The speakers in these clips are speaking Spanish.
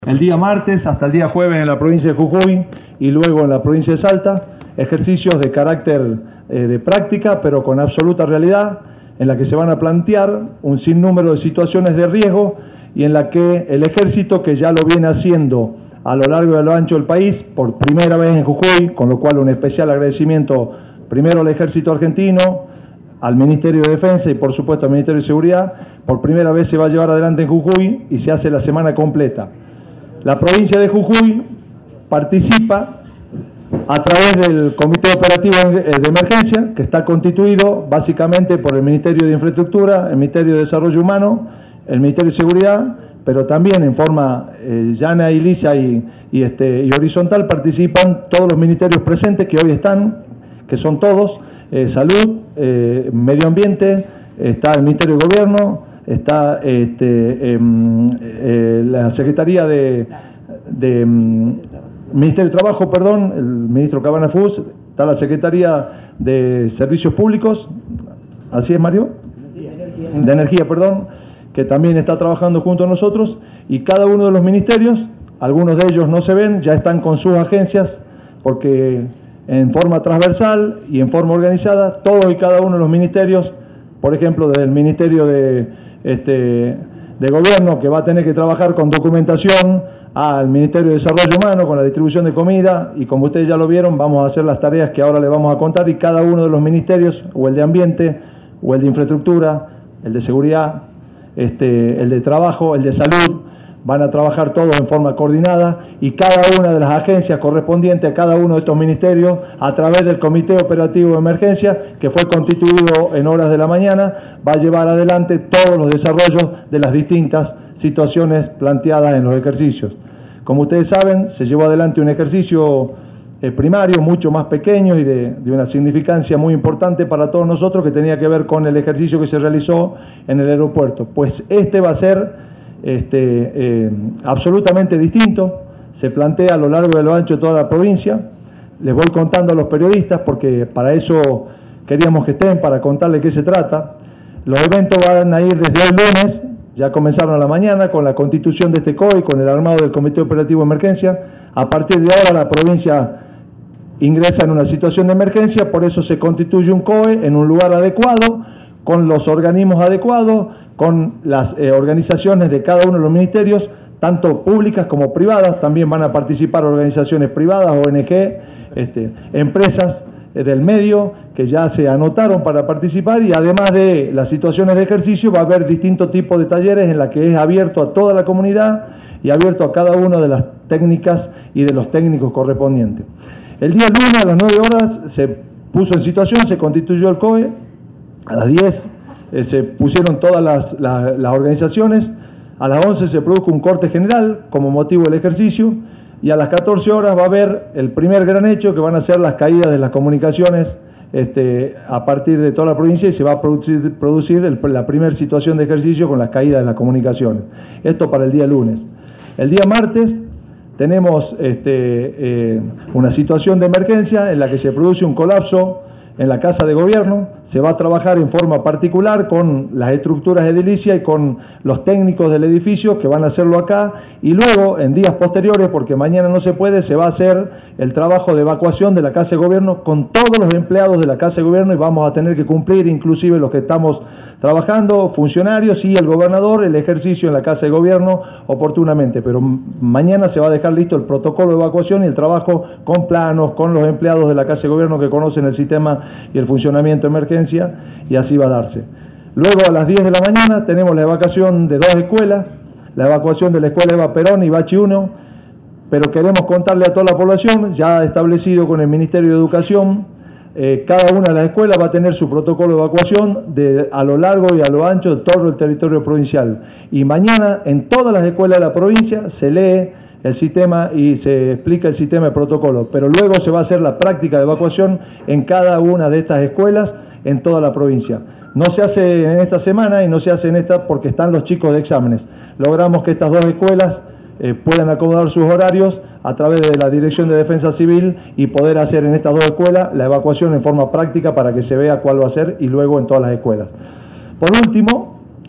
El día martes hasta el día jueves en la provincia de Jujuy y luego en la provincia de Salta, ejercicios de carácter de práctica, pero con absoluta realidad, en la que se van a plantear un sinnúmero de situaciones de riesgo y en la que el ejército, que ya lo viene haciendo a lo largo y a lo ancho del país, por primera vez en Jujuy, con lo cual un especial agradecimiento primero al ejército argentino, al Ministerio de Defensa y por supuesto al Ministerio de Seguridad, por primera vez se va a llevar adelante en Jujuy y se hace la semana completa. La provincia de Jujuy participa a través del Comité Operativo de Emergencia, que está constituido básicamente por el Ministerio de Infraestructura, el Ministerio de Desarrollo Humano, el Ministerio de Seguridad, pero también en forma llana y lisa y horizontal participan todos los ministerios presentes que hoy están, que son todos, Salud, Medio Ambiente, está el Ministerio de Gobierno, está la Secretaría de Ministerio de Trabajo, perdón, el ministro Cabana Fus, está la Secretaría de Servicios Públicos, ¿así es, Mario? De Energía, perdón, que también está trabajando junto a nosotros, y cada uno de los ministerios, algunos de ellos no se ven, ya están con sus agencias, porque en forma transversal y en forma organizada, todos y cada uno de los ministerios, por ejemplo, desde el Ministerio de Gobierno, que va a tener que trabajar con documentación, al Ministerio de Desarrollo Humano, con la distribución de comida, y como ustedes ya lo vieron, vamos a hacer las tareas que ahora les vamos a contar, y cada uno de los ministerios, o el de Ambiente, o el de Infraestructura, el de Seguridad, el de Trabajo, el de Salud, van a trabajar todos en forma coordinada, y cada una de las agencias correspondientes a cada uno de estos ministerios, a través del Comité Operativo de Emergencia, que fue constituido en horas de la mañana, va a llevar adelante todos los desarrollos de las distintas situaciones planteadas en los ejercicios. Como ustedes saben, se llevó adelante un ejercicio primario, mucho más pequeño y de una significancia muy importante para todos nosotros, que tenía que ver con el ejercicio que se realizó en el aeropuerto. Pues va a ser absolutamente distinto, se plantea a lo largo y a lo ancho de toda la provincia. Les voy contando a los periodistas, porque para eso queríamos que estén, para contarles qué se trata. Los eventos van a ir desde el lunes, ya comenzaron a la mañana con la constitución de este COE, con el armado del Comité Operativo de Emergencia. A partir de ahora la provincia ingresa en una situación de emergencia, por eso se constituye un COE en un lugar adecuado, con los organismos adecuados, con las organizaciones de cada uno de los ministerios, tanto públicas como privadas. También van a participar organizaciones privadas, ONG, empresas del medio que ya se anotaron para participar, y además de las situaciones de ejercicio va a haber distintos tipos de talleres en la que es abierto a toda la comunidad y abierto a cada una de las técnicas y de los técnicos correspondientes. El día lunes a las 9 horas se puso en situación, se constituyó el COE, a las 10 se pusieron todas las organizaciones, a las 11 se produjo un corte general como motivo del ejercicio, y a las 14 horas va a haber el primer gran hecho, que van a ser las caídas de las comunicaciones a partir de toda la provincia, y se va a producir la primera situación de ejercicio con las caídas de las comunicaciones. Esto para el día lunes. El día martes tenemos una situación de emergencia en la que se produce un colapso en la Casa de Gobierno. Se va a trabajar en forma particular con las estructuras edilicias y con los técnicos del edificio que van a hacerlo acá, y luego en días posteriores, porque mañana no se puede, se va a hacer el trabajo de evacuación de la Casa de Gobierno con todos los empleados de la Casa de Gobierno, y vamos a tener que cumplir, inclusive los que estamos trabajando, funcionarios y el gobernador, el ejercicio en la Casa de Gobierno oportunamente. Pero mañana se va a dejar listo el protocolo de evacuación y el trabajo con planos, con los empleados de la Casa de Gobierno que conocen el sistema y el funcionamiento de emergencia, y así va a darse. Luego a las 10 de la mañana tenemos la evacuación de 2 escuelas, la evacuación de la escuela Eva Perón y Bachi 1, pero queremos contarle a toda la población, ya establecido con el Ministerio de Educación, cada una de las escuelas va a tener su protocolo de evacuación a lo largo y a lo ancho de todo el territorio provincial. Y mañana en todas las escuelas de la provincia se lee el sistema y se explica el sistema de protocolo, pero luego se va a hacer la práctica de evacuación en cada una de estas escuelas en toda la provincia. No se hace en esta semana y no se hace en esta porque están los chicos de exámenes. Logramos que estas 2 escuelas puedan acomodar sus horarios a través de la Dirección de Defensa Civil y poder hacer en estas 2 escuelas la evacuación en forma práctica para que se vea cuál va a ser, y luego en todas las escuelas. Por último,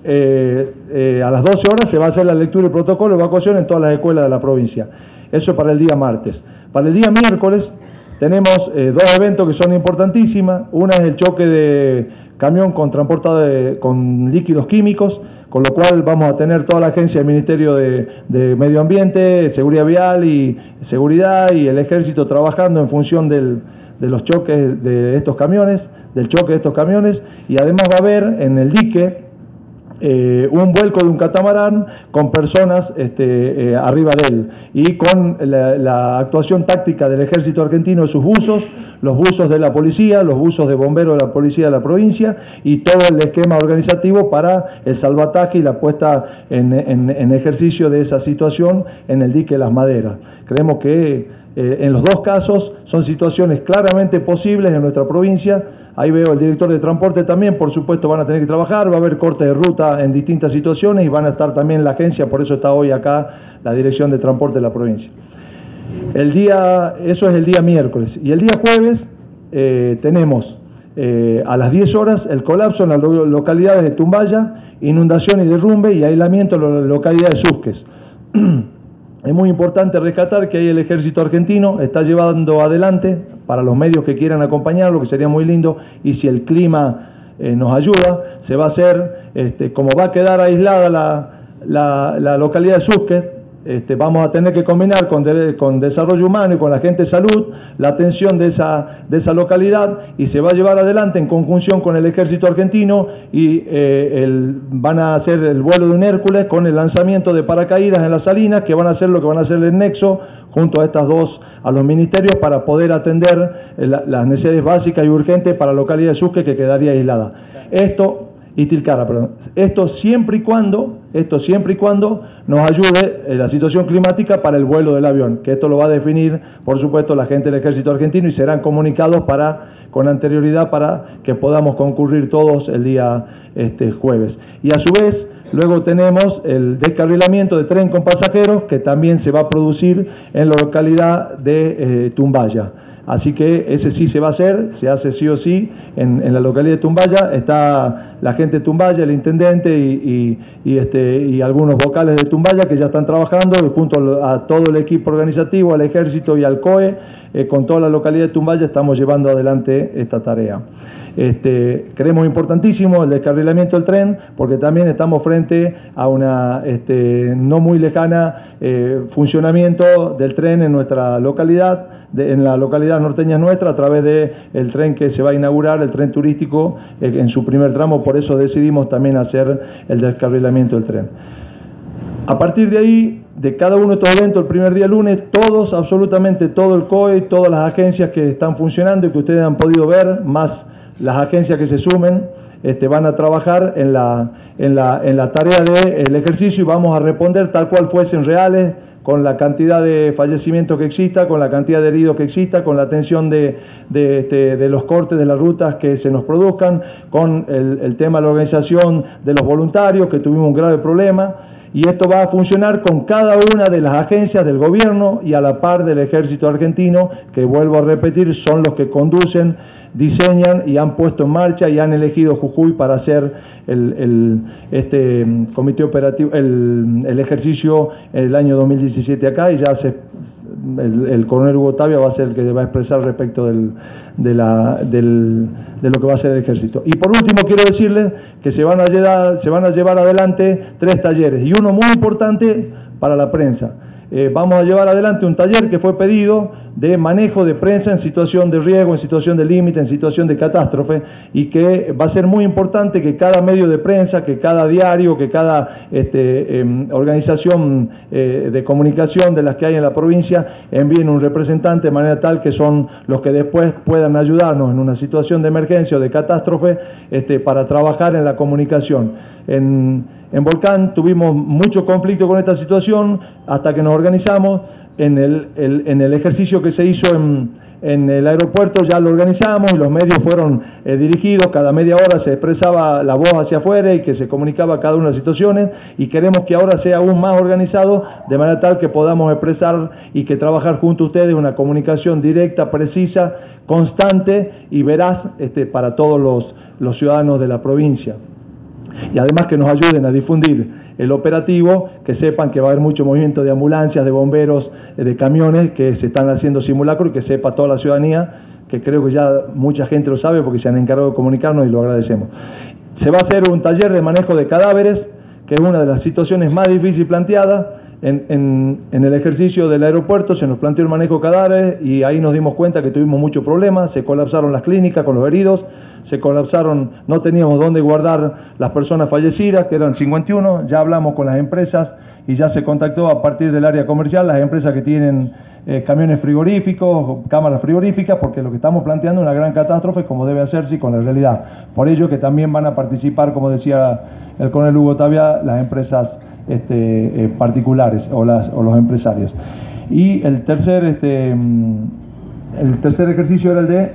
a las 12 horas se va a hacer la lectura y protocolo de evacuación en todas las escuelas de la provincia. Eso para el día martes. Para el día miércoles tenemos dos eventos que son importantísimos. Una es el choque de camión con transportado con líquidos químicos, con lo cual vamos a tener toda la agencia del Ministerio de Medio Ambiente, Seguridad Vial y Seguridad y el Ejército trabajando en función de los choques de estos camiones, del choque de estos camiones, y además va a haber en el dique un vuelco de un catamarán con personas arriba de él y con la actuación táctica del Ejército Argentino, sus buzos, los buzos de la policía, los buzos de bomberos de la policía de la provincia y todo el esquema organizativo para el salvataje y la puesta en ejercicio de esa situación en el dique Las Maderas. Creemos que en los dos casos son situaciones claramente posibles en nuestra provincia. Ahí veo el director de transporte también, por supuesto van a tener que trabajar, va a haber corte de ruta en distintas situaciones y van a estar también la agencia, por eso está hoy acá la Dirección de Transporte de la provincia. Eso es el día miércoles. Y el día jueves tenemos a las 10 horas el colapso en las localidades de Tumbaya, inundación y derrumbe y aislamiento en la localidad de Susques. Es muy importante rescatar que ahí el Ejército Argentino está llevando adelante, para los medios que quieran acompañarlo, que sería muy lindo, y si el clima nos ayuda, se va a hacer, como va a quedar aislada la localidad de Susques, vamos a tener que combinar con desarrollo humano y con la gente de salud la atención de esa localidad y se va a llevar adelante en conjunción con el Ejército Argentino y van a hacer el vuelo de un Hércules con el lanzamiento de paracaídas en las salinas que van a hacer lo que van a hacer el nexo junto a los ministerios para poder atender las necesidades básicas y urgentes para la localidad de Susques que quedaría aislada. Y Tilcara, perdón. Esto siempre y cuando nos ayude la situación climática para el vuelo del avión, que esto lo va a definir, por supuesto, la gente del Ejército Argentino y serán comunicados con anterioridad para que podamos concurrir todos el día jueves. Y a su vez, luego tenemos el descarrilamiento de tren con pasajeros que también se va a producir en la localidad de Tumbaya. Así que ese sí se va a hacer, se hace sí o sí en la localidad de Tumbaya. Está la gente de Tumbaya, el intendente y algunos vocales de Tumbaya que ya están trabajando junto a todo el equipo organizativo, al Ejército y al COE, con toda la localidad de Tumbaya estamos llevando adelante esta tarea. Creemos importantísimo el descarrilamiento del tren porque también estamos frente a una no muy lejana funcionamiento del tren en nuestra localidad, en la localidad norteña nuestra, a través del tren que se va a inaugurar, el tren turístico en su primer tramo, por eso decidimos también hacer el descarrilamiento del tren. A partir de ahí, de cada uno de estos eventos, el primer día lunes, absolutamente todo el COE, todas las agencias que están funcionando y que ustedes han podido ver, más las agencias que se sumen, van a trabajar en la tarea del ejercicio y vamos a responder tal cual fuesen reales, con la cantidad de fallecimientos que exista, con la cantidad de heridos que exista, con la atención de los cortes de las rutas que se nos produzcan, con el tema de la organización de los voluntarios, que tuvimos un grave problema, y esto va a funcionar con cada una de las agencias del gobierno y a la par del Ejército Argentino, que vuelvo a repetir, son los que conducen, diseñan y han puesto en marcha y han elegido Jujuy para hacer comité operativo, el ejercicio el año 2017 acá, y ya el coronel Hugo Tavia va a ser el que va a expresar respecto de lo que va a ser el ejército. Y por último quiero decirles que se van a llevar adelante 3 talleres y uno muy importante para la prensa. Vamos a llevar adelante un taller que fue pedido de manejo de prensa en situación de riesgo, en situación de límite, en situación de catástrofe, y que va a ser muy importante que cada medio de prensa, que cada diario, que cada organización de comunicación de las que hay en la provincia envíen un representante de manera tal que son los que después puedan ayudarnos en una situación de emergencia o de catástrofe para trabajar en la comunicación. En Volcán tuvimos mucho conflicto con esta situación hasta que nos organizamos. En el ejercicio que se hizo en el aeropuerto ya lo organizamos y los medios fueron dirigidos, cada media hora se expresaba la voz hacia afuera y que se comunicaba cada una de las situaciones, y queremos que ahora sea aún más organizado de manera tal que podamos expresar y que trabajar junto a ustedes una comunicación directa, precisa, constante y veraz para todos los ciudadanos de la provincia. y además que nos ayuden a difundir el operativo, que sepan que va a haber mucho movimiento de ambulancias, de bomberos, de camiones, que se están haciendo simulacros y que sepa toda la ciudadanía, que creo que ya mucha gente lo sabe porque se han encargado de comunicarnos y lo agradecemos. Se va a hacer un taller de manejo de cadáveres, que es una de las situaciones más difíciles planteadas. En el ejercicio del aeropuerto se nos planteó el manejo de cadáveres y ahí nos dimos cuenta que tuvimos muchos problemas, se colapsaron las clínicas con los heridos, se colapsaron, no teníamos dónde guardar las personas fallecidas, que eran 51, ya hablamos con las empresas y ya se contactó a partir del área comercial, las empresas que tienen camiones frigoríficos, cámaras frigoríficas, porque lo que estamos planteando es una gran catástrofe como debe hacerse y con la realidad. Por ello que también van a participar, como decía el coronel Hugo Tavia, las empresas particulares o los empresarios. Y el tercer ejercicio era el de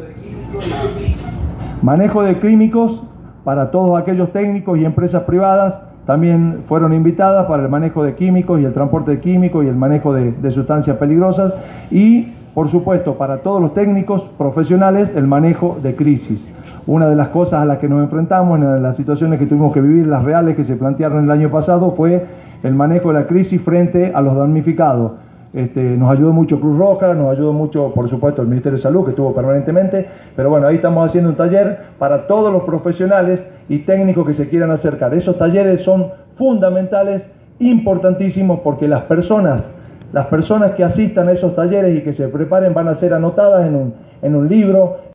manejo de químicos para todos aquellos técnicos y empresas privadas. También fueron invitadas para el manejo de químicos y el transporte de químicos y el manejo de sustancias peligrosas y, por supuesto, para todos los técnicos profesionales, el manejo de crisis. Una de las cosas a las que nos enfrentamos, en las situaciones que tuvimos que vivir, las reales que se plantearon el año pasado, fue el manejo de la crisis frente a los damnificados. Nos ayudó mucho Cruz Roja, nos ayudó mucho, por supuesto, el Ministerio de Salud, que estuvo permanentemente, pero bueno, ahí estamos haciendo un taller para todos los profesionales y técnicos que se quieran acercar. Esos talleres son fundamentales, importantísimos, porque las personas que asistan a esos talleres y que se preparen van a ser anotadas en un libro,